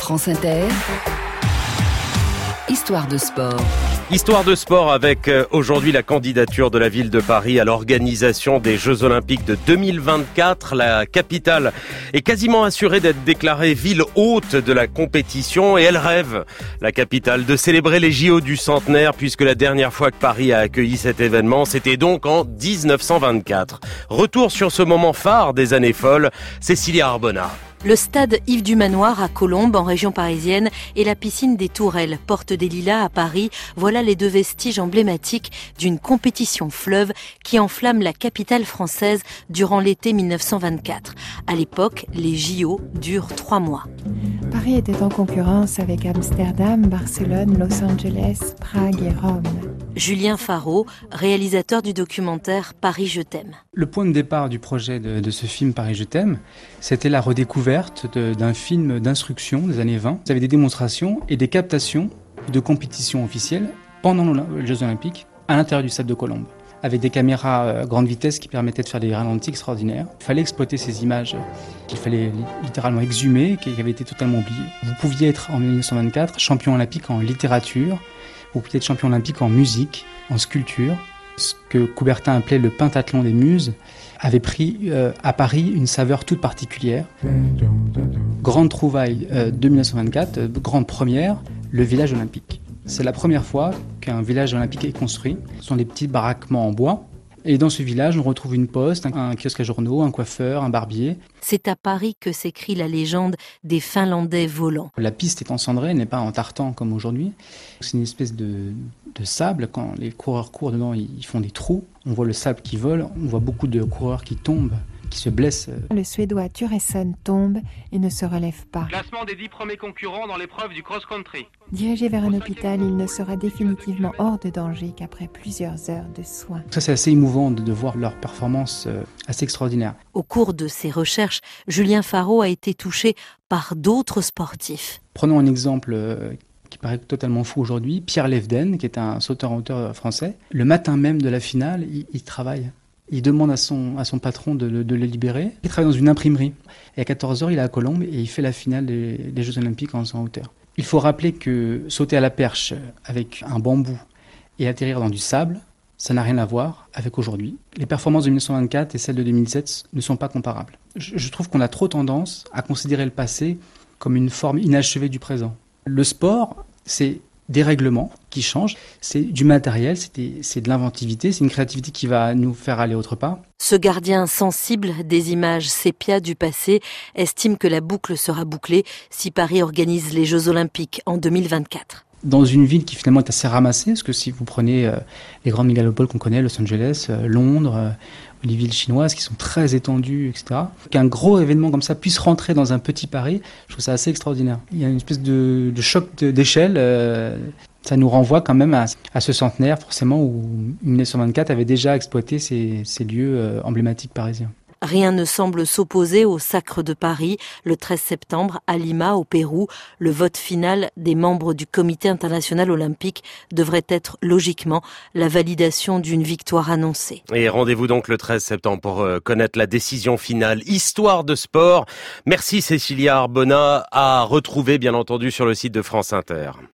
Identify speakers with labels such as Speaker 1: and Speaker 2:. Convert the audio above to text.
Speaker 1: France Inter, Histoire de sport.
Speaker 2: Histoire de sport avec aujourd'hui la candidature de la ville de Paris à l'organisation des Jeux Olympiques de 2024. La capitale est quasiment assurée d'être déclarée ville hôte de la compétition et elle rêve, la capitale, de célébrer les JO du centenaire puisque la dernière fois que Paris a accueilli cet événement, c'était donc en 1924. Retour sur ce moment phare des années folles, Cécilia Arbona.
Speaker 3: Le stade Yves du Manoir à Colombes, en région parisienne, et la piscine des Tourelles, porte des Lilas à Paris, voilà les deux vestiges emblématiques d'une compétition fleuve qui enflamme la capitale française durant l'été 1924. À l'époque, les JO durent 3 mois.
Speaker 4: Paris était en concurrence avec Amsterdam, Barcelone, Los Angeles, Prague et Rome.
Speaker 3: Julien Farraud, réalisateur du documentaire Paris je t'aime.
Speaker 5: Le point de départ du projet de ce film Paris je t'aime, c'était la redécouverte d'un film d'instruction des années 20. Vous avez des démonstrations et des captations de compétitions officielles pendant les Jeux Olympiques à l'intérieur du stade de Colombes, avec des caméras grande vitesse qui permettaient de faire des ralentis extraordinaires. Il fallait exploiter ces images qu'il fallait littéralement exhumer, qui avaient été totalement oubliées. Vous pouviez être en 1924 champion olympique en littérature, ou peut-être champion olympique en musique, en sculpture. Ce que Coubertin appelait le pentathlon des muses avait pris à Paris une saveur toute particulière. Grande trouvaille de 1924, grande première, le village olympique. C'est la première fois qu'un village olympique est construit. Ce sont des petits baraquements en bois. Et dans ce village, on retrouve une poste, un kiosque à journaux, un coiffeur, un barbier.
Speaker 3: C'est à Paris que s'écrit la légende des Finlandais volants.
Speaker 5: La piste est encendrée, elle n'est pas en tartan comme aujourd'hui. C'est une espèce de sable. Quand les coureurs courent dedans, ils font des trous. On voit le sable qui vole, on voit beaucoup de coureurs qui tombent, qui se blessent.
Speaker 4: Le Suédois Turesson tombe et ne se relève pas.
Speaker 6: Classement des 10 premiers concurrents dans l'épreuve du cross-country.
Speaker 4: Dirigé vers un hôpital, il ne sera définitivement hors de danger qu'après plusieurs heures de soins.
Speaker 5: Ça, c'est assez émouvant de voir leur performance assez extraordinaire.
Speaker 3: Au cours de ses recherches, Julien Farraud a été touché par d'autres sportifs.
Speaker 5: Prenons un exemple qui paraît totalement fou aujourd'hui, Pierre Levden, qui est un sauteur-hauteur français. Le matin même de la finale, il travaille. Il demande à son patron de le libérer. Il travaille dans une imprimerie. Et à 14h, il est à Colombes et il fait la finale des Jeux Olympiques en hauteur. Il faut rappeler que sauter à la perche avec un bambou et atterrir dans du sable, ça n'a rien à voir avec aujourd'hui. Les performances de 1924 et celles de 2007 ne sont pas comparables. Je trouve qu'on a trop tendance à considérer le passé comme une forme inachevée du présent. Le sport, c'est des règlements qui changent, c'est du matériel, c'est de l'inventivité, c'est une créativité qui va nous faire aller autre part.
Speaker 3: Ce gardien sensible des images sépia du passé estime que la boucle sera bouclée si Paris organise les Jeux Olympiques en 2024.
Speaker 5: Dans une ville qui finalement est assez ramassée, parce que si vous prenez les grandes mégalopoles qu'on connaît, Los Angeles, Londres, les villes chinoises qui sont très étendues, etc., qu'un gros événement comme ça puisse rentrer dans un petit Paris, je trouve ça assez extraordinaire. Il y a une espèce de choc d'échelle, ça nous renvoie quand même à ce centenaire, forcément, où 1924 avait déjà exploité ces lieux emblématiques parisiens.
Speaker 3: Rien ne semble s'opposer au Sacre de Paris, le 13 septembre, à Lima, au Pérou. Le vote final des membres du Comité international olympique devrait être logiquement la validation d'une victoire annoncée.
Speaker 2: Et rendez-vous donc le 13 septembre pour connaître la décision finale. Histoire de sport. Merci Cécilia Arbona, à retrouver bien entendu sur le site de France Inter.